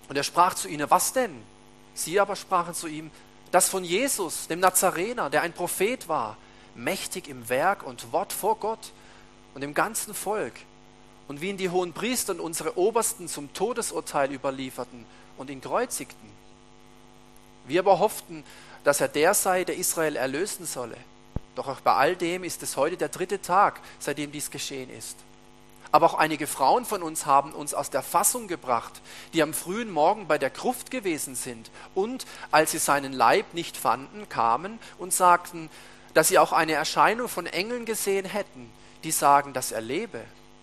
Und er sprach zu ihnen, was denn? Sie aber sprachen zu ihm, das von Jesus, dem Nazarener, der ein Prophet war, mächtig im Werk und Wort vor Gott und dem ganzen Volk. Und wie ihn die hohen Priester und unsere Obersten zum Todesurteil überlieferten und ihn kreuzigten. Wir aber hofften, dass er der sei, der Israel erlösen solle. Doch auch bei all dem ist es heute der 3. Tag, seitdem dies geschehen ist. Aber auch einige Frauen von uns haben uns aus der Fassung gebracht, die am frühen Morgen bei der Gruft gewesen sind und, als sie seinen Leib nicht fanden, kamen und sagten, dass sie auch eine Erscheinung von Engeln gesehen hätten, die sagen, dass er lebe.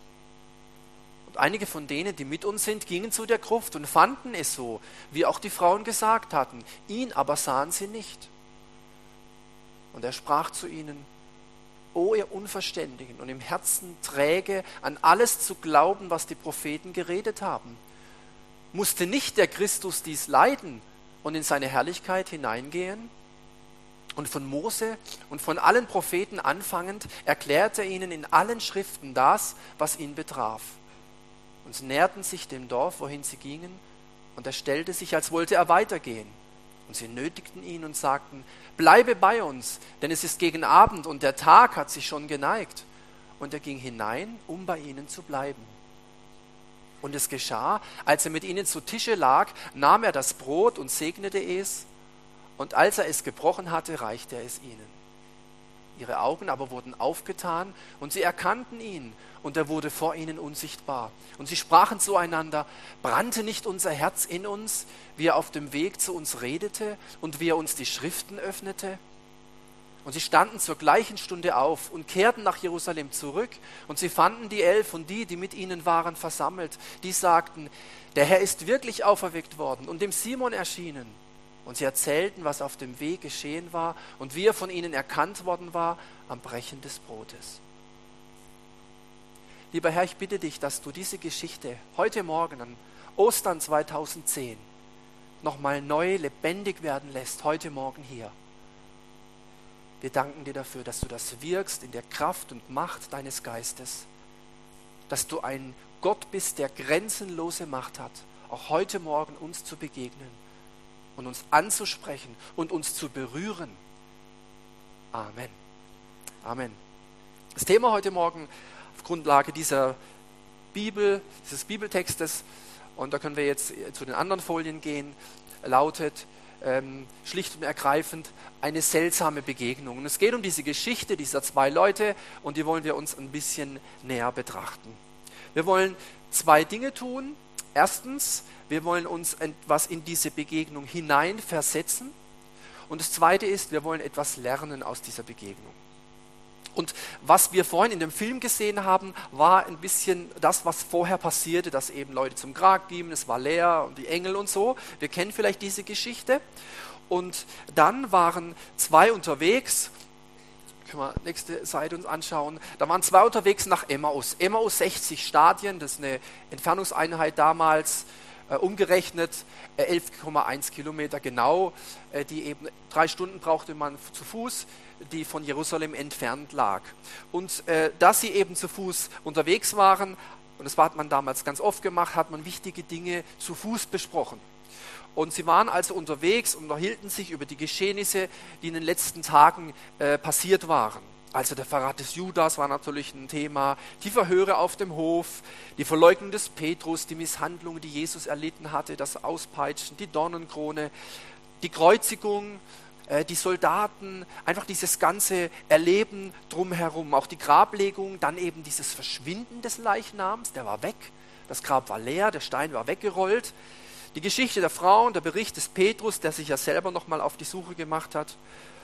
Und einige von denen, die mit uns sind, gingen zu der Gruft und fanden es so, wie auch die Frauen gesagt hatten. Ihn aber sahen sie nicht. Und er sprach zu ihnen, O ihr Unverständigen und im Herzen träge, an alles zu glauben, was die Propheten geredet haben. Musste nicht der Christus dies leiden und in seine Herrlichkeit hineingehen? Und von Mose und von allen Propheten anfangend erklärte er ihnen in allen Schriften das, was ihn betraf. Und sie näherten sich dem Dorf, wohin sie gingen, und er stellte sich, als wollte er weitergehen. Und sie nötigten ihn und sagten, bleibe bei uns, denn es ist gegen Abend und der Tag hat sich schon geneigt. Und er ging hinein, um bei ihnen zu bleiben. Und es geschah, als er mit ihnen zu Tische lag, nahm er das Brot und segnete es, und als er es gebrochen hatte, reichte er es ihnen. Ihre Augen aber wurden aufgetan, und sie erkannten ihn, und er wurde vor ihnen unsichtbar. Und sie sprachen zueinander, brannte nicht unser Herz in uns, wie er auf dem Weg zu uns redete und wie er uns die Schriften öffnete? Und sie standen zur gleichen Stunde auf und kehrten nach Jerusalem zurück, und sie fanden die 11 und die mit ihnen waren, versammelt. Die sagten, der Herr ist wirklich auferweckt worden und dem Simon erschienen. Und sie erzählten, was auf dem Weg geschehen war und wie er von ihnen erkannt worden war am Brechen des Brotes. Lieber Herr, ich bitte dich, dass du diese Geschichte heute Morgen an Ostern 2010 nochmal neu lebendig werden lässt, heute Morgen hier. Wir danken dir dafür, dass du das wirkst in der Kraft und Macht deines Geistes, dass du ein Gott bist, der grenzenlose Macht hat, auch heute Morgen uns zu begegnen und uns anzusprechen und uns zu berühren. Amen. Amen. Das Thema heute Morgen auf Grundlage dieses Bibeltextes, und da können wir jetzt zu den anderen Folien gehen, lautet schlicht und ergreifend eine seltsame Begegnung. Und es geht um diese Geschichte dieser 2 Leute, und die wollen wir uns ein bisschen näher betrachten. Wir wollen 2 Dinge tun. Erstens, wir wollen uns etwas in diese Begegnung hineinversetzen. Und das Zweite ist, wir wollen etwas lernen aus dieser Begegnung. Und was wir vorhin in dem Film gesehen haben, war ein bisschen das, was vorher passierte, dass eben Leute zum Grab gingen, es war leer und die Engel und so. Wir kennen vielleicht diese Geschichte. Und dann waren 2 unterwegs, können wir nächste Seite uns anschauen, da waren 2 unterwegs nach Emmaus. Emmaus 60 Stadien, das ist eine Entfernungseinheit damals, umgerechnet 11,1 Kilometer genau, die eben 3 Stunden brauchte man zu Fuß, die von Jerusalem entfernt lag. Und dass sie eben zu Fuß unterwegs waren, und das hat man damals ganz oft gemacht, hat man wichtige Dinge zu Fuß besprochen. Und sie waren also unterwegs und unterhielten sich über die Geschehnisse, die in den letzten Tagen passiert waren. Also der Verrat des Judas war natürlich ein Thema, die Verhöre auf dem Hof, die Verleugnung des Petrus, die Misshandlung, die Jesus erlitten hatte, das Auspeitschen, die Dornenkrone, die Kreuzigung, die Soldaten, einfach dieses ganze Erleben drumherum, auch die Grablegung, dann eben dieses Verschwinden des Leichnams, der war weg, das Grab war leer, der Stein war weggerollt, die Geschichte der Frauen, der Bericht des Petrus, der sich ja selber nochmal auf die Suche gemacht hat.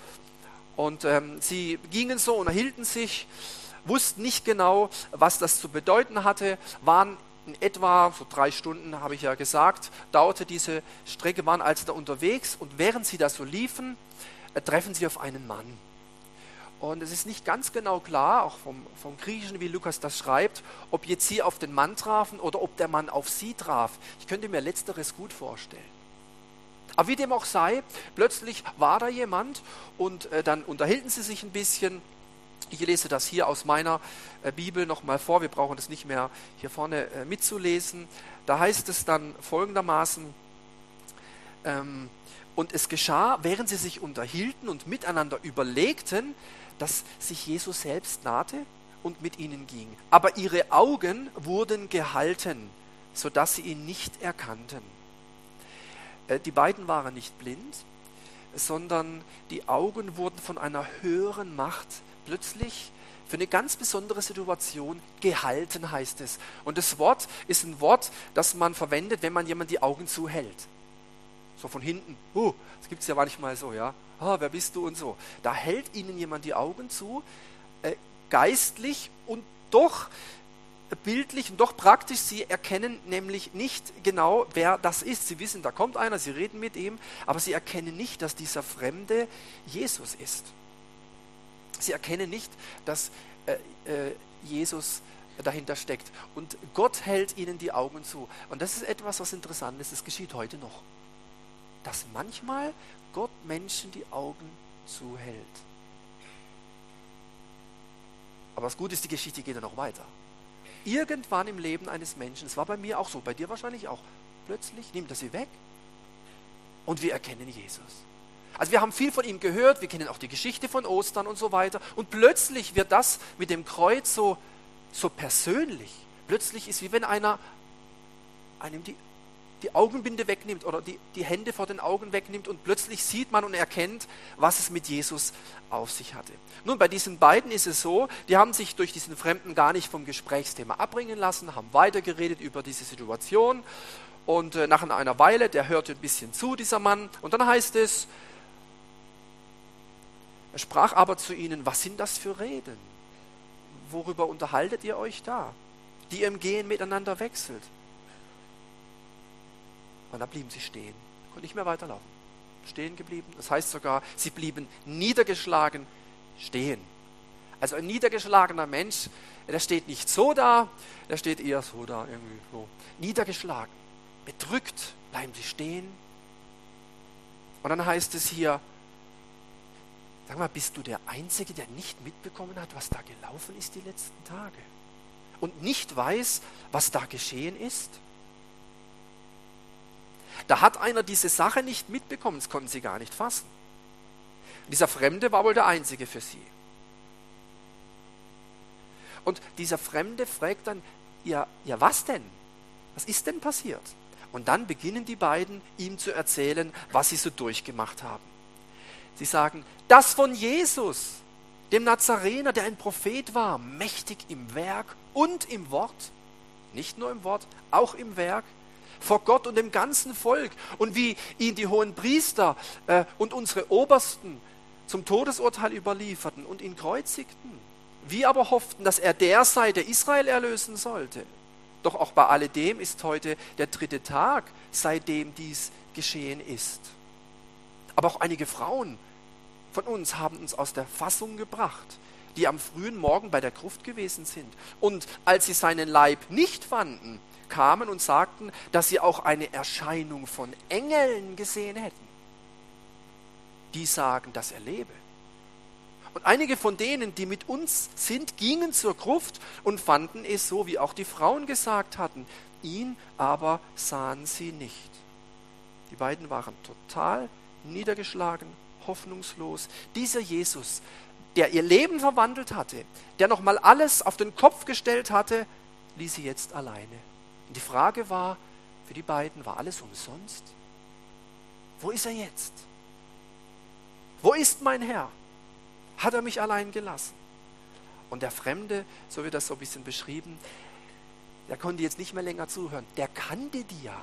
Und sie gingen so, unterhielten sich, wussten nicht genau, was das zu bedeuten hatte, waren in etwa, so 3 Stunden habe ich ja gesagt, dauerte diese Strecke, waren also da unterwegs, und während sie da so liefen, treffen sie auf einen Mann. Und es ist nicht ganz genau klar, auch vom Griechischen, wie Lukas das schreibt, ob jetzt sie auf den Mann trafen oder ob der Mann auf sie traf. Ich könnte mir Letzteres gut vorstellen. Aber wie dem auch sei, plötzlich war da jemand, und dann unterhielten sie sich ein bisschen. Ich lese das hier aus meiner Bibel nochmal vor, wir brauchen das nicht mehr hier vorne mitzulesen. Da heißt es dann folgendermaßen, Und es geschah, während sie sich unterhielten und miteinander überlegten, dass sich Jesus selbst nahte und mit ihnen ging. Aber ihre Augen wurden gehalten, sodass sie ihn nicht erkannten. Die beiden waren nicht blind, sondern die Augen wurden von einer höheren Macht plötzlich für eine ganz besondere Situation gehalten, heißt es. Und das Wort ist ein Wort, das man verwendet, wenn man jemand die Augen zuhält. So von hinten. Das gibt es ja manchmal so, ja. Wer bist du und so. Da hält ihnen jemand die Augen zu, geistlich und doch bildlich und doch praktisch. Sie erkennen nämlich nicht genau, wer das ist. Sie wissen, da kommt einer, sie reden mit ihm, aber sie erkennen nicht, dass dieser Fremde Jesus ist. Sie erkennen nicht, dass Jesus dahinter steckt. Und Gott hält ihnen die Augen zu. Und das ist etwas, was interessant ist. Das geschieht heute noch. Dass manchmal Gott Menschen die Augen zuhält. Aber das Gute ist, die Geschichte geht ja noch weiter. Irgendwann im Leben eines Menschen, es war bei mir auch so, bei dir wahrscheinlich auch, plötzlich nimmt er sie weg und wir erkennen Jesus. Also wir haben viel von ihm gehört, wir kennen auch die Geschichte von Ostern und so weiter und plötzlich wird das mit dem Kreuz so persönlich. Plötzlich ist wie wenn einer einem die Augenbinde wegnimmt oder die Hände vor den Augen wegnimmt und plötzlich sieht man und erkennt, was es mit Jesus auf sich hatte. Nun, bei diesen beiden ist es so, die haben sich durch diesen Fremden gar nicht vom Gesprächsthema abbringen lassen, haben weitergeredet über diese Situation und nach einer Weile, der hörte ein bisschen zu, dieser Mann, und dann heißt es, er sprach aber zu ihnen, was sind das für Reden? Worüber unterhaltet ihr euch da? Die im Gehen miteinander wechselt. Und da blieben sie stehen, konnten nicht mehr weiterlaufen. Stehen geblieben, das heißt sogar, sie blieben niedergeschlagen stehen. Also ein niedergeschlagener Mensch, der steht nicht so da, der steht eher so da, irgendwie so. Niedergeschlagen, bedrückt, bleiben sie stehen. Und dann heißt es hier, sag mal, bist du der Einzige, der nicht mitbekommen hat, was da gelaufen ist die letzten Tage? Und nicht weiß, was da geschehen ist? Da hat einer diese Sache nicht mitbekommen, das konnten sie gar nicht fassen. Und dieser Fremde war wohl der Einzige für sie. Und dieser Fremde fragt dann, ja, was denn? Was ist denn passiert? Und dann beginnen die beiden, ihm zu erzählen, was sie so durchgemacht haben. Sie sagen, das von Jesus, dem Nazarener, der ein Prophet war, mächtig im Werk und im Wort, nicht nur im Wort, auch im Werk, vor Gott und dem ganzen Volk, und wie ihn die hohen Priester und unsere Obersten zum Todesurteil überlieferten und ihn kreuzigten. Wir aber hofften, dass er der sei, der Israel erlösen sollte. Doch auch bei alledem ist heute der 3. Tag, seitdem dies geschehen ist. Aber auch einige Frauen von uns haben uns aus der Fassung gebracht, die am frühen Morgen bei der Gruft gewesen sind. Und als sie seinen Leib nicht fanden, kamen und sagten, dass sie auch eine Erscheinung von Engeln gesehen hätten. Die sagen, dass er lebe. Und einige von denen, die mit uns sind, gingen zur Gruft und fanden es so, wie auch die Frauen gesagt hatten. Ihn aber sahen sie nicht. Die beiden waren total niedergeschlagen, hoffnungslos. Dieser Jesus, der ihr Leben verwandelt hatte, der nochmal alles auf den Kopf gestellt hatte, ließ sie jetzt alleine. Und die Frage war, für die beiden, war alles umsonst? Wo ist er jetzt? Wo ist mein Herr? Hat er mich allein gelassen? Und der Fremde, so wird das so ein bisschen beschrieben, der konnte jetzt nicht mehr länger zuhören. Der kannte die ja.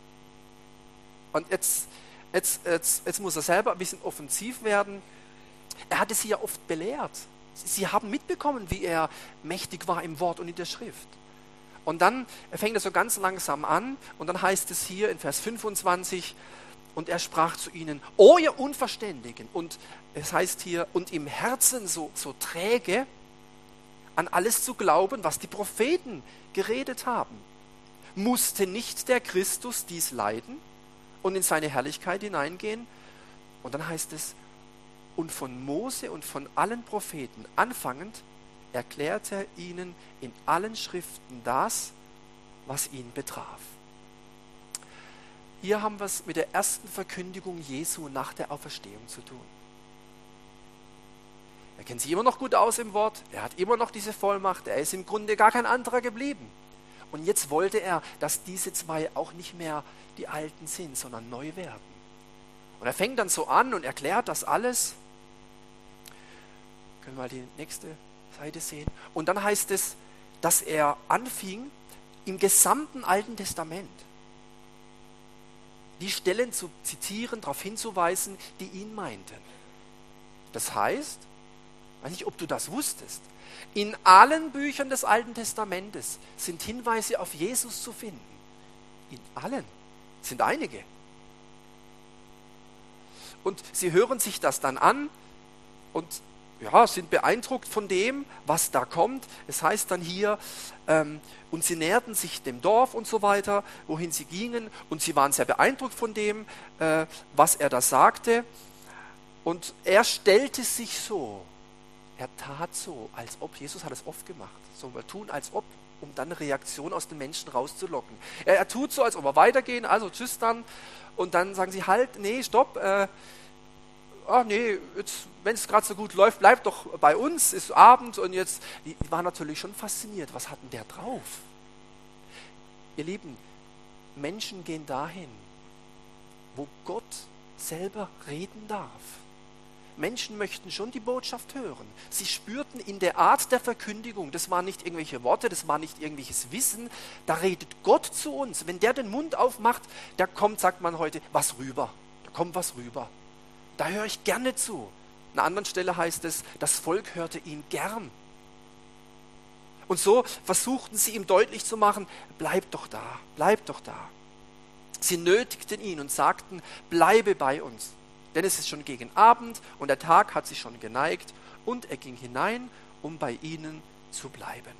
Und jetzt muss er selber ein bisschen offensiv werden. Er hatte sie ja oft belehrt. Sie haben mitbekommen, wie er mächtig war im Wort und in der Schrift. Und dann fängt er so ganz langsam an und dann heißt es hier in Vers 25, und er sprach zu ihnen, o ihr Unverständigen, und es heißt hier, und im Herzen so träge, an alles zu glauben, was die Propheten geredet haben. Musste nicht der Christus dies leiden und in seine Herrlichkeit hineingehen? Und dann heißt es, und von Mose und von allen Propheten anfangend erklärte er ihnen in allen Schriften das, was ihn betraf. Hier haben wir es mit der ersten Verkündigung Jesu nach der Auferstehung zu tun. Er kennt sich immer noch gut aus im Wort, er hat immer noch diese Vollmacht, er ist im Grunde gar kein anderer geblieben. Und jetzt wollte er, dass diese zwei auch nicht mehr die Alten sind, sondern neu werden. Und er fängt dann so an und erklärt das alles. Können wir mal die nächste Seite sehen. Und dann heißt es, dass er anfing, im gesamten Alten Testament die Stellen zu zitieren, darauf hinzuweisen, die ihn meinten. Das heißt, ich weiß nicht, ob du das wusstest, in allen Büchern des Alten Testamentes sind Hinweise auf Jesus zu finden. In allen. Es sind einige. Und sie hören sich das dann an und ja, sind beeindruckt von dem, was da kommt. Es heißt dann hier, und sie näherten sich dem Dorf und so weiter, wohin sie gingen. Und sie waren sehr beeindruckt von dem, was er da sagte. Und er stellte sich so. Er tat so, als ob, Jesus hat es oft gemacht, so wir tun, als ob, um dann eine Reaktion aus den Menschen rauszulocken. Er tut so, als ob wir weitergehen, also tschüss dann. Und dann sagen sie, halt, nee, stopp, nee, wenn es gerade so gut läuft, bleib doch bei uns, ist Abend und jetzt, die waren natürlich schon fasziniert, was hat denn der drauf? Ihr Lieben, Menschen gehen dahin, wo Gott selber reden darf. Menschen möchten schon die Botschaft hören. Sie spürten in der Art der Verkündigung, das waren nicht irgendwelche Worte, das war nicht irgendwelches Wissen, da redet Gott zu uns. Wenn der den Mund aufmacht, da kommt, sagt man heute, was rüber. Da kommt was rüber. Da höre ich gerne zu. An einer anderen Stelle heißt es, das Volk hörte ihn gern. Und so versuchten sie ihm deutlich zu machen, bleib doch da, bleib doch da. Sie nötigten ihn und sagten, bleibe bei uns. Denn es ist schon gegen Abend und der Tag hat sich schon geneigt und er ging hinein, um bei ihnen zu bleiben.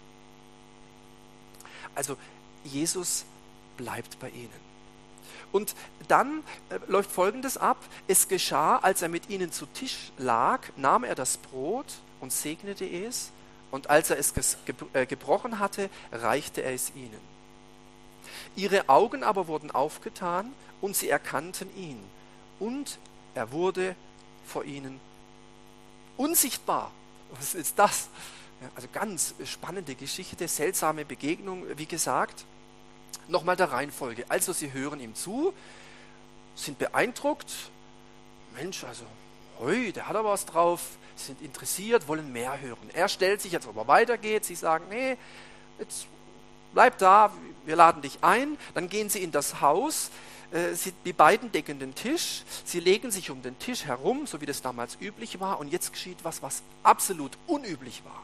Also Jesus bleibt bei ihnen. Und dann läuft Folgendes ab. Es geschah, als er mit ihnen zu Tisch lag, nahm er das Brot und segnete es. Und als er es gebrochen hatte, reichte er es ihnen. Ihre Augen aber wurden aufgetan und sie erkannten ihn. Und er wurde vor ihnen unsichtbar. Was ist das? Ja, also ganz spannende Geschichte, seltsame Begegnung, wie gesagt. Nochmal der Reihenfolge. Also sie hören ihm zu, sind beeindruckt. Mensch, also, der hat aber was drauf. Sind interessiert, wollen mehr hören. Er stellt sich, als ob er weitergeht. Sie sagen, nee, jetzt bleib da, wir laden dich ein. Dann gehen sie in das Haus. Die beiden decken den Tisch, sie legen sich um den Tisch herum, so wie das damals üblich war, und jetzt geschieht was absolut unüblich war.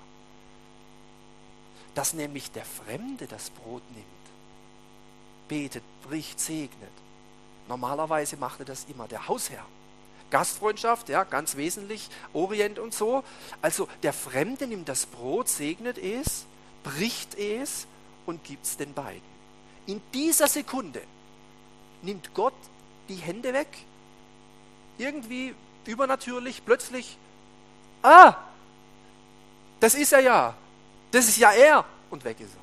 Dass nämlich der Fremde das Brot nimmt, betet, bricht, segnet. Normalerweise machte das immer der Hausherr. Gastfreundschaft, ja, ganz wesentlich, Orient und so. Also der Fremde nimmt das Brot, segnet es, bricht es und gibt es den beiden. In dieser Sekunde nimmt Gott die Hände weg, irgendwie übernatürlich, plötzlich, das ist er ja, das ist ja er, und weg ist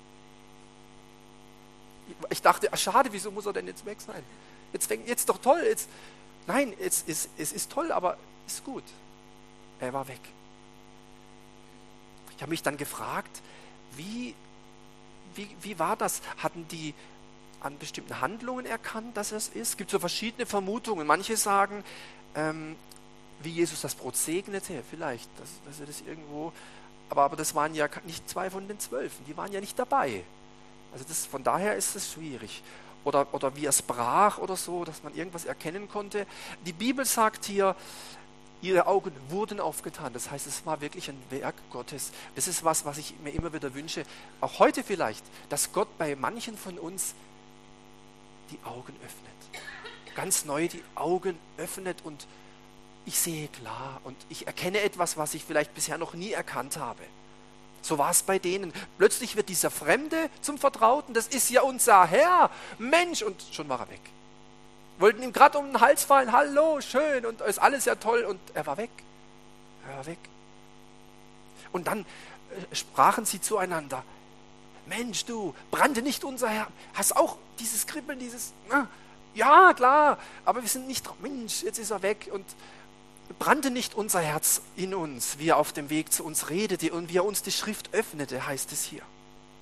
er. Ich dachte, schade, wieso muss er denn jetzt weg sein? Jetzt doch toll, nein, es ist toll, aber ist gut. Er war weg. Ich habe mich dann gefragt, wie war das? Hatten die an bestimmten Handlungen erkannt, dass es ist? Es gibt so verschiedene Vermutungen. Manche sagen, wie Jesus das Brot segnete, vielleicht, dass er das irgendwo, aber das waren ja nicht 2 von den 12, die waren ja nicht dabei. Also von daher ist es schwierig. Oder wie er es brach oder so, dass man irgendwas erkennen konnte. Die Bibel sagt hier, ihre Augen wurden aufgetan. Das heißt, es war wirklich ein Werk Gottes. Das ist was ich mir immer wieder wünsche, auch heute vielleicht, dass Gott bei manchen von uns die Augen öffnet. Ganz neu die Augen öffnet und ich sehe klar und ich erkenne etwas, was ich vielleicht bisher noch nie erkannt habe. So war es bei denen. Plötzlich wird dieser Fremde zum Vertrauten. Das ist ja unser Herr. Mensch, und schon war er weg. Wollten ihm gerade um den Hals fallen. Hallo, schön und ist alles ja toll. Und er war weg. Er war weg. Und dann sprachen sie zueinander. Mensch, du, brannte nicht unser Herr. Hast auch dieses Kribbeln, Ja, klar, aber wir sind nicht drauf. Mensch, jetzt ist er weg. Und brannte nicht unser Herz in uns, wie er auf dem Weg zu uns redete und wie er uns die Schrift öffnete, heißt es hier.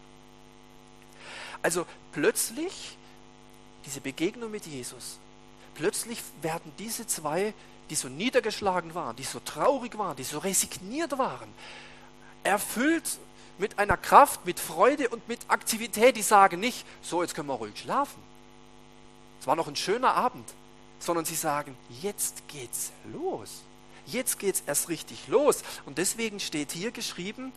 Also plötzlich, diese Begegnung mit Jesus, plötzlich werden diese zwei, die so niedergeschlagen waren, die so traurig waren, die so resigniert waren, erfüllt mit einer Kraft, mit Freude und mit Aktivität, die sagen nicht, so jetzt können wir ruhig schlafen. Es war noch ein schöner Abend, sondern sie sagen, jetzt geht's los. Jetzt geht's erst richtig los. Und deswegen steht hier geschrieben,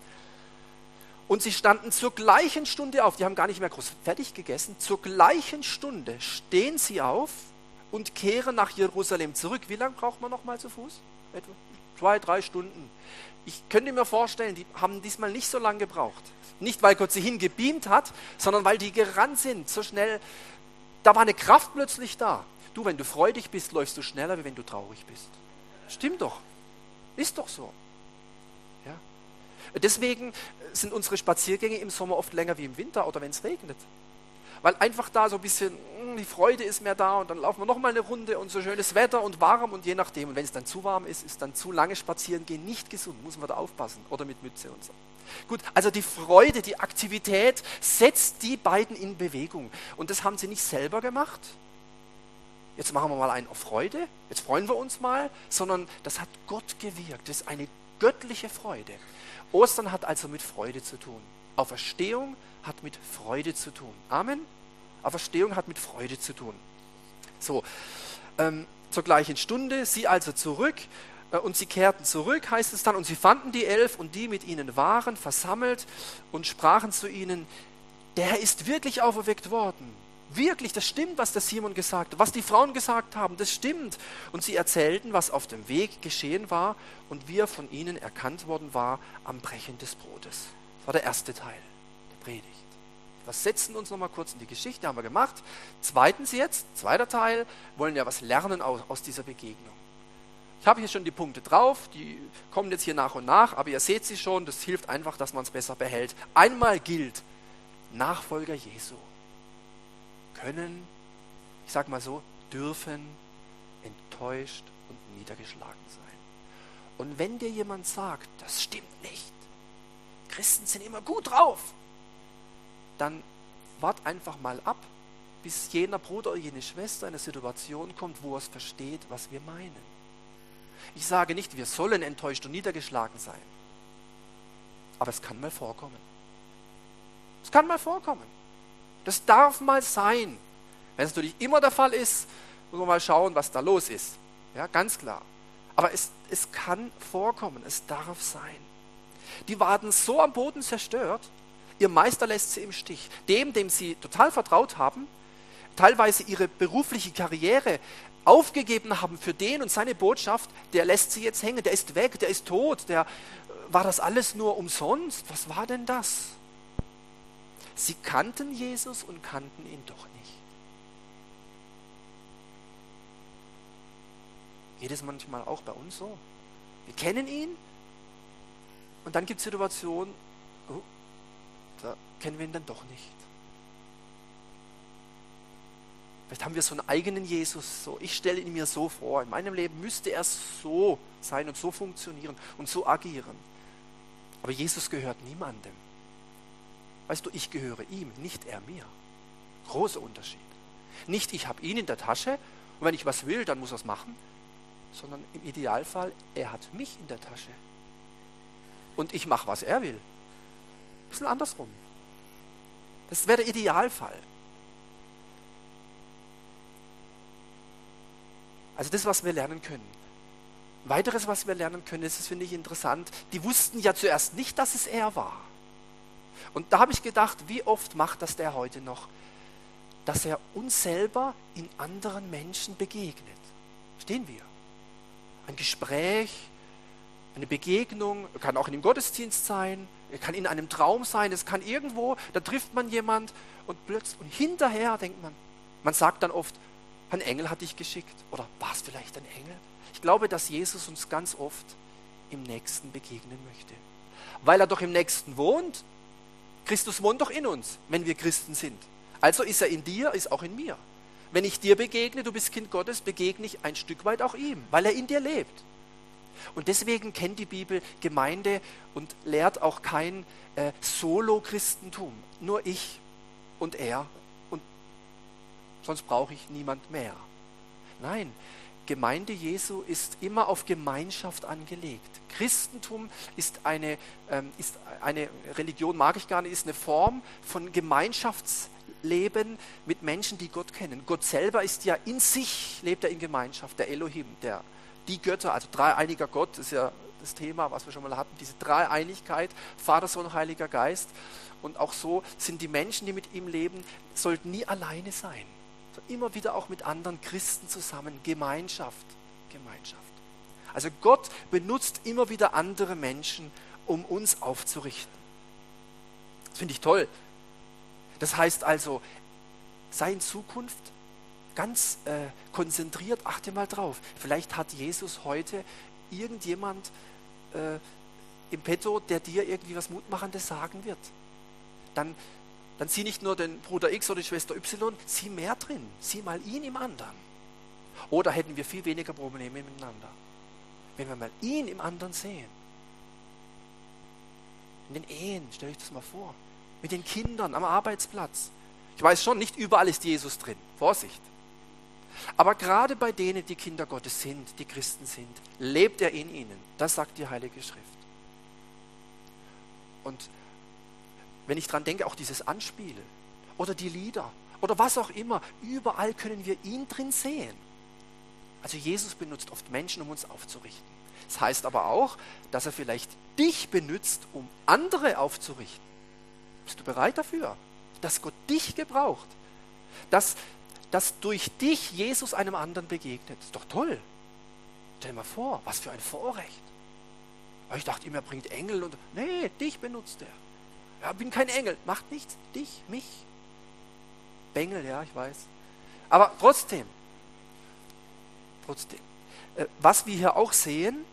und sie standen zur gleichen Stunde auf, die haben gar nicht mehr groß fertig gegessen, zur gleichen Stunde stehen sie auf und kehren nach Jerusalem zurück. Wie lange braucht man noch mal zu Fuß? Etwa 2-3 Stunden. Ich könnte mir vorstellen, die haben diesmal nicht so lange gebraucht. Nicht, weil Gott sie hingebeamt hat, sondern weil die gerannt sind, so schnell. Da war eine Kraft plötzlich da. Du, wenn du freudig bist, läufst du schneller, wie wenn du traurig bist. Stimmt doch. Ist doch so. Ja? Deswegen sind unsere Spaziergänge im Sommer oft länger wie im Winter oder wenn es regnet. Weil einfach da so ein bisschen, die Freude ist mehr da und dann laufen wir nochmal eine Runde und so schönes Wetter und warm und je nachdem. Und wenn es dann zu warm ist, ist dann zu lange spazieren gehen nicht gesund, muss man da aufpassen. Oder mit Mütze und so. Gut, also die Freude, die Aktivität setzt die beiden in Bewegung. Und das haben sie nicht selber gemacht. Jetzt machen wir mal einen auf Freude, jetzt freuen wir uns mal, sondern das hat Gott gewirkt. Das ist eine göttliche Freude. Ostern hat also mit Freude zu tun. Auferstehung hat mit Freude zu tun. Amen? Auferstehung hat mit Freude zu tun. So, zur gleichen Stunde, sie also zurück und sie kehrten zurück, heißt es dann, und sie fanden die 11 und die mit ihnen waren versammelt und sprachen zu ihnen, der Herr ist wirklich auferweckt worden. Wirklich, das stimmt, was der Simon gesagt hat, was die Frauen gesagt haben, das stimmt. Und sie erzählten, was auf dem Weg geschehen war und wie er von ihnen erkannt worden war am Brechen des Brotes. Das war der erste Teil der Predigt. Wir setzen uns nochmal kurz in die Geschichte, haben wir gemacht. Zweitens jetzt, zweiter Teil, wollen wir was lernen aus dieser Begegnung. Ich habe hier schon die Punkte drauf, die kommen jetzt hier nach und nach, aber ihr seht sie schon, das hilft einfach, dass man es besser behält. Einmal gilt, Nachfolger Jesu können, ich sage mal so, dürfen enttäuscht und niedergeschlagen sein. Und wenn dir jemand sagt, das stimmt nicht, Christen sind immer gut drauf, dann wart einfach mal ab, bis jener Bruder oder jene Schwester in eine Situation kommt, wo er es versteht, was wir meinen. Ich sage nicht, wir sollen enttäuscht und niedergeschlagen sein, aber es kann mal vorkommen. Es kann mal vorkommen. Das darf mal sein. Wenn es natürlich immer der Fall ist, muss man mal schauen, was da los ist. Ja, ganz klar. Aber es kann vorkommen, es darf sein. Die waren so am Boden zerstört, ihr Meister lässt sie im Stich. Dem sie total vertraut haben, teilweise ihre berufliche Karriere aufgegeben haben für den und seine Botschaft, der lässt sie jetzt hängen, der ist weg, der ist tot, war das alles nur umsonst? Was war denn das? Sie kannten Jesus und kannten ihn doch nicht. Geht es manchmal auch bei uns so? Wir kennen ihn und dann gibt es Situationen, da kennen wir ihn dann doch nicht. Vielleicht haben wir so einen eigenen Jesus, so ich stelle ihn mir so vor, in meinem Leben müsste er so sein und so funktionieren und so agieren. Aber Jesus gehört niemandem. Weißt du, ich gehöre ihm, nicht er mir. Großer Unterschied. Nicht ich habe ihn in der Tasche und wenn ich was will, dann muss er es machen, sondern im Idealfall, er hat mich in der Tasche. Und ich mache, was er will. Ein bisschen andersrum. Das wäre der Idealfall. Also das, was wir lernen können. Weiteres, was wir lernen können, das finde ich interessant, die wussten ja zuerst nicht, dass es er war. Und da habe ich gedacht, wie oft macht das der heute noch, dass er uns selber in anderen Menschen begegnet. Verstehen wir? Ein Gespräch, eine Begegnung, kann auch in einem Gottesdienst sein, kann in einem Traum sein, es kann irgendwo, da trifft man jemand und plötzlich, und hinterher denkt man sagt dann oft, ein Engel hat dich geschickt oder war es vielleicht ein Engel? Ich glaube, dass Jesus uns ganz oft im Nächsten begegnen möchte. Weil er doch im Nächsten wohnt. Christus wohnt doch in uns, wenn wir Christen sind. Also ist er in dir, ist auch in mir. wenn ich dir begegne, du bist Kind Gottes, begegne ich ein Stück weit auch ihm, weil er in dir lebt. Und deswegen kennt die Bibel Gemeinde und lehrt auch kein Solo-Christentum. Nur ich und er und sonst brauche ich niemand mehr. Nein, Gemeinde Jesu ist immer auf Gemeinschaft angelegt. Christentum ist eine Religion, mag ich gar nicht, ist eine Form von Gemeinschaftsleben mit Menschen, die Gott kennen. Gott selber ist ja in sich, lebt er in Gemeinschaft, der Elohim, die Götter, also dreieiniger Gott, das ist ja das Thema, was wir schon mal hatten, diese Dreieinigkeit, Vater, Sohn, Heiliger Geist. Und auch so sind die Menschen, die mit ihm leben, sollten nie alleine sein. Immer wieder auch mit anderen Christen zusammen, Gemeinschaft. Also Gott benutzt immer wieder andere Menschen, um uns aufzurichten. Das finde ich toll. Das heißt also, sei in Zukunft ganz konzentriert, achte mal drauf. Vielleicht hat Jesus heute irgendjemand im Petto, der dir irgendwie was Mutmachendes sagen wird. Dann sieh nicht nur den Bruder X oder die Schwester Y, sieh mehr drin. Sieh mal ihn im anderen. Oder hätten wir viel weniger Probleme miteinander, wenn wir mal ihn im anderen sehen. In den Ehen, stell euch das mal vor. Mit den Kindern am Arbeitsplatz. Ich weiß schon, nicht überall ist Jesus drin. Vorsicht. Aber gerade bei denen, die Kinder Gottes sind, die Christen sind, lebt er in ihnen. Das sagt die Heilige Schrift. Und wenn ich dran denke, auch dieses Anspielen oder die Lieder oder was auch immer, überall können wir ihn drin sehen. Also Jesus benutzt oft Menschen, um uns aufzurichten. Das heißt aber auch, dass er vielleicht dich benutzt, um andere aufzurichten. Bist du bereit dafür? Dass Gott dich gebraucht. Dass durch dich Jesus einem anderen begegnet. Ist doch toll. Stell dir mal vor, was für ein Vorrecht. Aber ich dachte immer, er bringt Engel und... Nee, dich benutzt er. Ja, bin kein Engel. Macht nichts. Dich, mich. Bengel, ja, ich weiß. Aber trotzdem. Was wir hier auch sehen,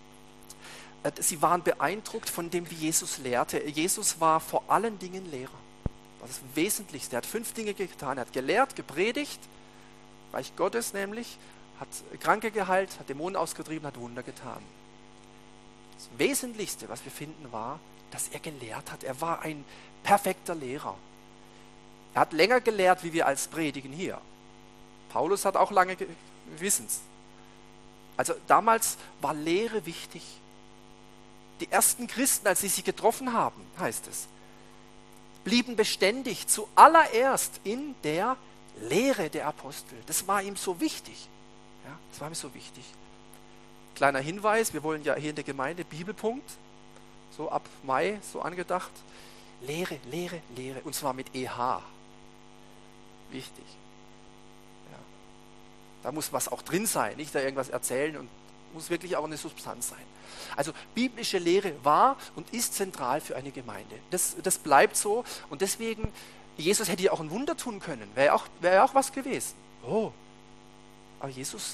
sie waren beeindruckt von dem, wie Jesus lehrte. Jesus war vor allen Dingen Lehrer. Das ist das Wesentlichste. Er hat 5 Dinge getan. Er hat gelehrt, gepredigt, Reich Gottes nämlich, hat Kranke geheilt, hat Dämonen ausgetrieben, hat Wunder getan. Das Wesentlichste, was wir finden, war, dass er gelehrt hat. Er war ein perfekter Lehrer. Er hat länger gelehrt, wie wir als predigen hier. Paulus hat auch lange, wir wissen es. Also damals war Lehre wichtig. Die ersten Christen, als sie sich getroffen haben, heißt es, blieben beständig zuallererst in der Lehre der Apostel. Das war ihm so wichtig. Ja, das war ihm so wichtig. Kleiner Hinweis, wir wollen ja hier in der Gemeinde Bibelpunkt, so ab Mai so angedacht. Lehre, Lehre, Lehre, und zwar mit EH. Wichtig. Ja. Da muss was auch drin sein, nicht da irgendwas erzählen, und muss wirklich auch eine Substanz sein. Also biblische Lehre war und ist zentral für eine Gemeinde. Das bleibt so, und deswegen, Jesus hätte ja auch ein Wunder tun können, wäre ja auch was gewesen. Oh, aber Jesus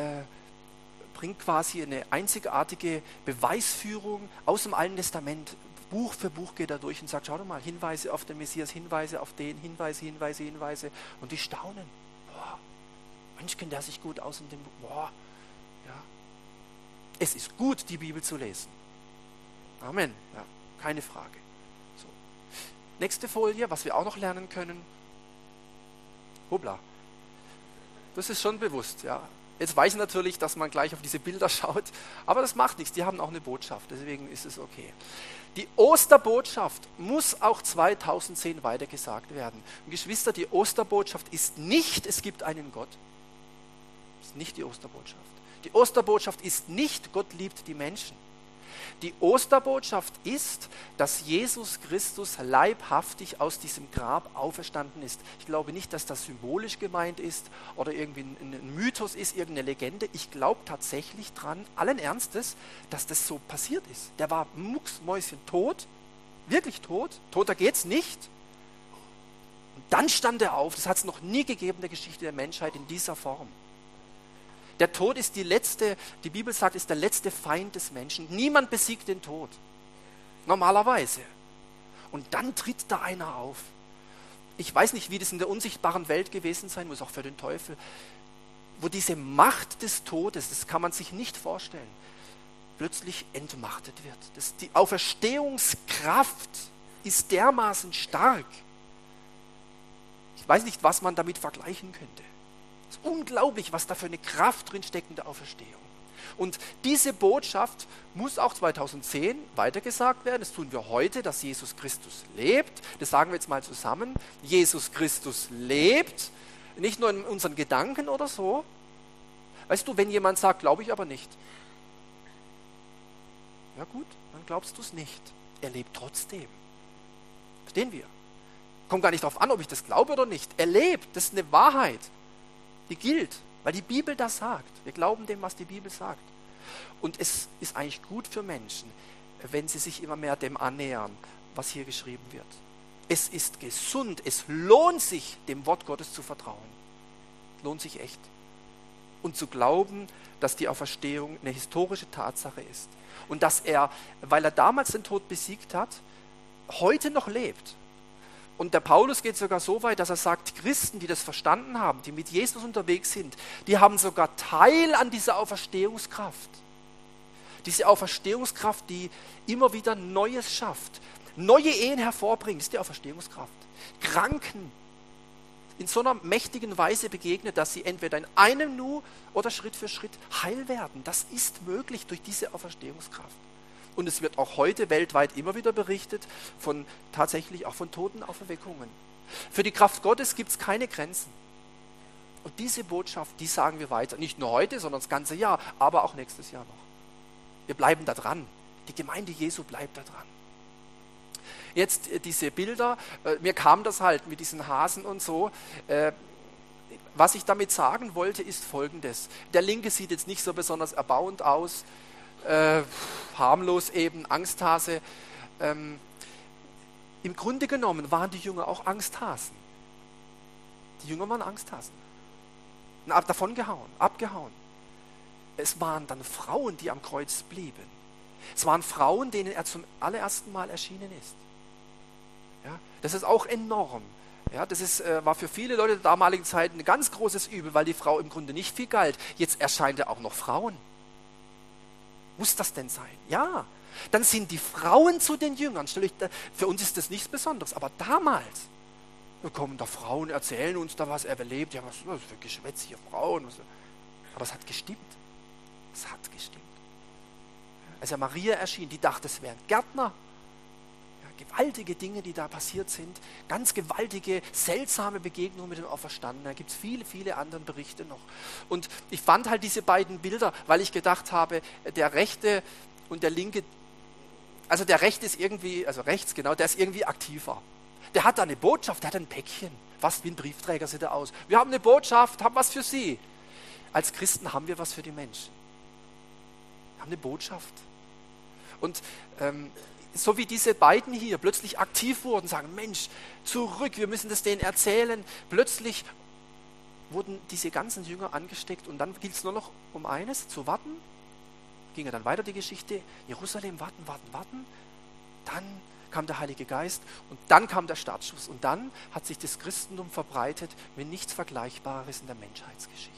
bringt quasi eine einzigartige Beweisführung aus dem Alten Testament. Buch für Buch geht er durch und sagt, schau doch mal, Hinweise auf den Messias, Hinweise auf den, Hinweise. Und die staunen. Boah, Mensch, kennt der sich gut aus in dem Buch. Boah, ja. Es ist gut, die Bibel zu lesen. Amen. Ja, keine Frage. So. Nächste Folie, was wir auch noch lernen können. Hoppla. Das ist schon bewusst, ja. Jetzt weiß ich natürlich, dass man gleich auf diese Bilder schaut, aber das macht nichts, die haben auch eine Botschaft, deswegen ist es okay. Die Osterbotschaft muss auch 2010 weitergesagt werden. Und Geschwister, die Osterbotschaft ist nicht, es gibt einen Gott. Das ist nicht die Osterbotschaft. Die Osterbotschaft ist nicht, Gott liebt die Menschen. Die Osterbotschaft ist, dass Jesus Christus leibhaftig aus diesem Grab auferstanden ist. Ich glaube nicht, dass das symbolisch gemeint ist oder irgendwie ein Mythos ist, irgendeine Legende. Ich glaube tatsächlich dran, allen Ernstes, dass das so passiert ist. Der war mucksmäuschen tot, wirklich tot, toter geht's nicht. Und dann stand er auf, das hat es noch nie gegeben in der Geschichte der Menschheit in dieser Form. Der Tod ist die Bibel sagt, ist der letzte Feind des Menschen. Niemand besiegt den Tod. Normalerweise. Und dann tritt da einer auf. Ich weiß nicht, wie das in der unsichtbaren Welt gewesen sein muss, auch für den Teufel, wo diese Macht des Todes, das kann man sich nicht vorstellen, plötzlich entmachtet wird. Die Auferstehungskraft ist dermaßen stark. Ich weiß nicht, was man damit vergleichen könnte. Es ist unglaublich, was da für eine Kraft drin steckt in der Auferstehung. Und diese Botschaft muss auch 2010 weitergesagt werden. Das tun wir heute, dass Jesus Christus lebt. Das sagen wir jetzt mal zusammen. Jesus Christus lebt. Nicht nur in unseren Gedanken oder so. Weißt du, wenn jemand sagt, glaube ich aber nicht. Ja gut, dann glaubst du es nicht. Er lebt trotzdem. Verstehen wir? Kommt gar nicht darauf an, ob ich das glaube oder nicht. Er lebt, das ist eine Wahrheit. Die gilt, weil die Bibel das sagt. Wir glauben dem, was die Bibel sagt. Und es ist eigentlich gut für Menschen, wenn sie sich immer mehr dem annähern, was hier geschrieben wird. Es ist gesund, es lohnt sich, dem Wort Gottes zu vertrauen. Lohnt sich echt. Und zu glauben, dass die Auferstehung eine historische Tatsache ist. Und dass er, weil er damals den Tod besiegt hat, heute noch lebt. Und der Paulus geht sogar so weit, dass er sagt, Christen, die das verstanden haben, die mit Jesus unterwegs sind, die haben sogar Teil an dieser Auferstehungskraft. Diese Auferstehungskraft, die immer wieder Neues schafft, neue Ehen hervorbringt, ist die Auferstehungskraft. Kranken in so einer mächtigen Weise begegnet, dass sie entweder in einem Nu oder Schritt für Schritt heil werden. Das ist möglich durch diese Auferstehungskraft. Und es wird auch heute weltweit immer wieder berichtet, tatsächlich auch von Totenauferweckungen. Für die Kraft Gottes gibt es keine Grenzen. Und diese Botschaft, die sagen wir weiter. Nicht nur heute, sondern das ganze Jahr, aber auch nächstes Jahr noch. Wir bleiben da dran. Die Gemeinde Jesu bleibt da dran. Jetzt diese Bilder, mir kam das halt mit diesen Hasen und so. Was ich damit sagen wollte, ist Folgendes. Der Linke sieht jetzt nicht so besonders erbauend aus, harmlos eben, Angsthase. Im Grunde genommen waren die Jünger auch Angsthasen. Die Jünger waren Angsthasen. Davon gehauen, abgehauen. Es waren dann Frauen, die am Kreuz blieben. Es waren Frauen, denen er zum allerersten Mal erschienen ist. Ja, das ist auch enorm. Ja, das war für viele Leute der damaligen Zeit ein ganz großes Übel, weil die Frau im Grunde nicht viel galt. Jetzt erscheint er auch noch Frauen. Muss das denn sein? Ja. Dann sind die Frauen zu den Jüngern. Für uns ist das nichts Besonderes, aber damals kommen da Frauen, erzählen uns da, was er erlebt. Ja, was ist das für Geschwätz hier, Frauen? Aber es hat gestimmt. Es hat gestimmt. Als er Maria erschien, die dachte, es wären Gärtner. Ja, gewaltige Dinge, die da passiert sind. Ganz gewaltige, seltsame Begegnungen mit dem Auferstandenen. Da gibt es viele, viele andere Berichte noch. Und ich fand halt diese beiden Bilder, weil ich gedacht habe, der Rechte und der Linke, also der Rechte ist irgendwie, also rechts genau, der ist irgendwie aktiver. Der hat da eine Botschaft, der hat ein Päckchen. Fast wie ein Briefträger sieht er aus. Wir haben eine Botschaft, haben was für Sie. Als Christen haben wir was für die Menschen. Wir haben eine Botschaft. Und so wie diese beiden hier plötzlich aktiv wurden, sagen, Mensch, zurück, wir müssen das denen erzählen. Plötzlich wurden diese ganzen Jünger angesteckt und dann gilt es nur noch um eines, zu warten. Ging ja dann weiter die Geschichte, Jerusalem, warten, warten, warten. Dann kam der Heilige Geist und dann kam der Startschuss. Und dann hat sich das Christentum verbreitet wie nichts Vergleichbares in der Menschheitsgeschichte.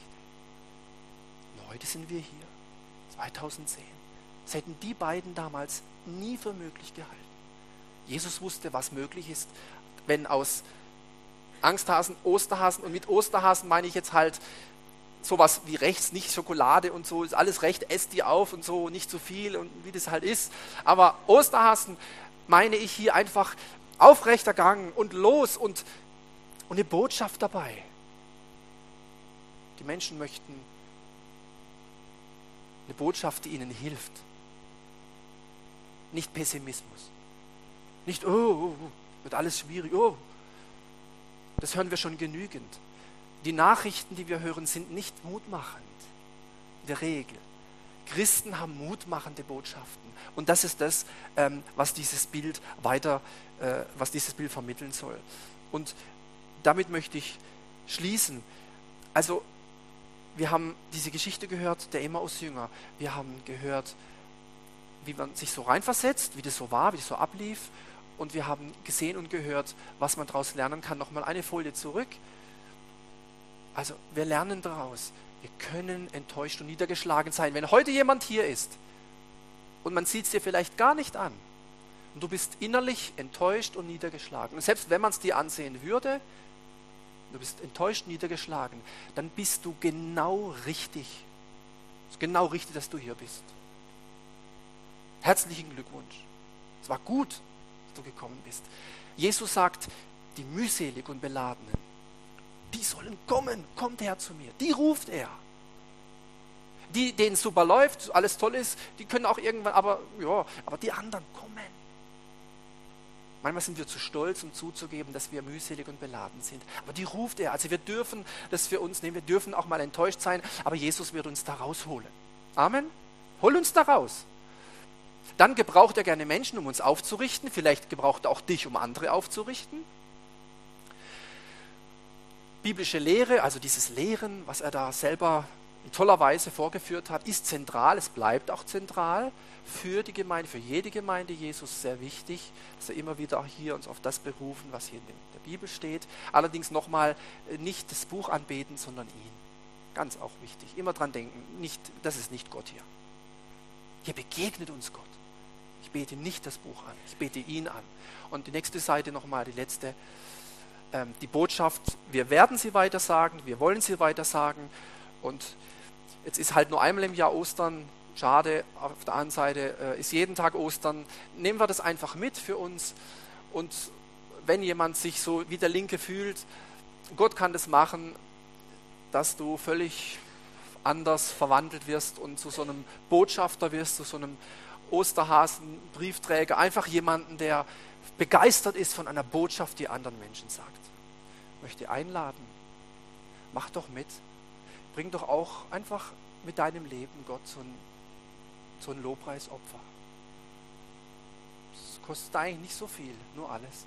Und heute sind wir hier, 2010. Das hätten die beiden damals nie für möglich gehalten. Jesus wusste, was möglich ist, wenn aus Angsthasen Osterhasen, und mit Osterhasen meine ich jetzt halt sowas wie rechts, nicht Schokolade und so, ist alles recht, esst die auf und so, nicht zu viel und wie das halt ist. Aber Osterhasen meine ich hier einfach aufrechter Gang und los und eine Botschaft dabei. Die Menschen möchten eine Botschaft, die ihnen hilft. Nicht Pessimismus. Nicht, wird alles schwierig, Das hören wir schon genügend. Die Nachrichten, die wir hören, sind nicht mutmachend. In der Regel. Christen haben mutmachende Botschaften. Und das ist das, was dieses Bild vermitteln soll. Und damit möchte ich schließen. Also, wir haben diese Geschichte gehört, der Emmaus-Jünger. Wir haben gehört, wie man sich so reinversetzt, wie das so war, wie das so ablief. und wir haben gesehen und gehört, was man daraus lernen kann. Nochmal eine Folie zurück. Also wir lernen daraus, wir können enttäuscht und niedergeschlagen sein. Wenn heute jemand hier ist und man sieht es dir vielleicht gar nicht an und du bist innerlich enttäuscht und niedergeschlagen, und selbst wenn man es dir ansehen würde, du bist enttäuscht und niedergeschlagen, dann bist du genau richtig. Es ist genau richtig, dass du hier bist. Herzlichen Glückwunsch. Es war gut, dass du gekommen bist. Jesus sagt, die mühselig und Beladenen, die sollen kommen, kommt her zu mir. Die ruft er. Die, denen super läuft, alles toll ist, die können auch irgendwann, aber die anderen kommen. Manchmal sind wir zu stolz, um zuzugeben, dass wir mühselig und beladen sind. Aber die ruft er. Also wir dürfen das für uns nehmen, wir dürfen auch mal enttäuscht sein, aber Jesus wird uns da rausholen. Amen. Hol uns da raus. Dann gebraucht er gerne Menschen, um uns aufzurichten. Vielleicht gebraucht er auch dich, um andere aufzurichten. Biblische Lehre, also dieses Lehren, was er da selber in toller Weise vorgeführt hat, ist zentral, es bleibt auch zentral für die Gemeinde, für jede Gemeinde Jesus sehr wichtig, dass er immer wieder auch hier uns auf das berufen, was hier in der Bibel steht. Allerdings nochmal nicht das Buch anbeten, sondern ihn. Ganz auch wichtig. Immer dran denken, das ist nicht Gott hier. Hier begegnet uns Gott. Ich bete nicht das Buch an, ich bete ihn an. Und die nächste Seite nochmal, die letzte, die Botschaft, wir werden sie weitersagen, wir wollen sie weitersagen. Und jetzt ist halt nur einmal im Jahr Ostern, schade, auf der anderen Seite ist jeden Tag Ostern. Nehmen wir das einfach mit für uns. Und wenn jemand sich so wie der Linke fühlt, Gott kann das machen, dass du völlig anders verwandelt wirst und zu so einem Botschafter wirst, zu so einem Osterhasen, Briefträger, einfach jemanden, der begeistert ist von einer Botschaft, die anderen Menschen sagt. Ich möchte einladen, mach doch mit. Bring doch auch einfach mit deinem Leben Gott so ein Lobpreisopfer. Das kostet eigentlich nicht so viel, nur alles.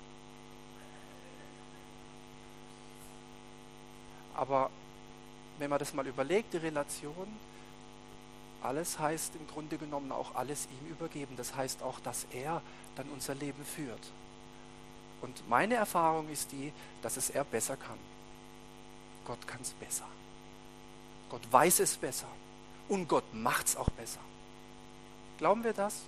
Aber wenn man das mal überlegt, die Relation, alles heißt im Grunde genommen auch alles ihm übergeben. Das heißt auch, dass er dann unser Leben führt. Und meine Erfahrung ist die, dass es er besser kann. Gott kann es besser. Gott weiß es besser. Und Gott macht es auch besser. Glauben wir das?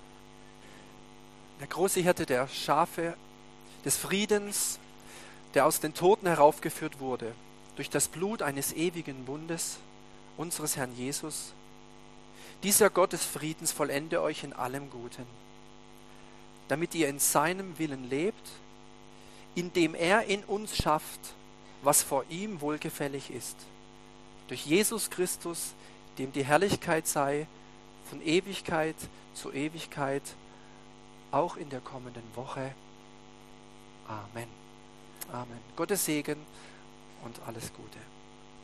Der große Hirte der Schafe des Friedens, der aus den Toten heraufgeführt wurde, durch das Blut eines ewigen Bundes, unseres Herrn Jesus. Dieser Gott des Friedens vollende euch in allem Guten, damit ihr in seinem Willen lebt, indem er in uns schafft, was vor ihm wohlgefällig ist. Durch Jesus Christus, dem die Herrlichkeit sei, von Ewigkeit zu Ewigkeit, auch in der kommenden Woche. Amen. Amen. Gottes Segen und alles Gute.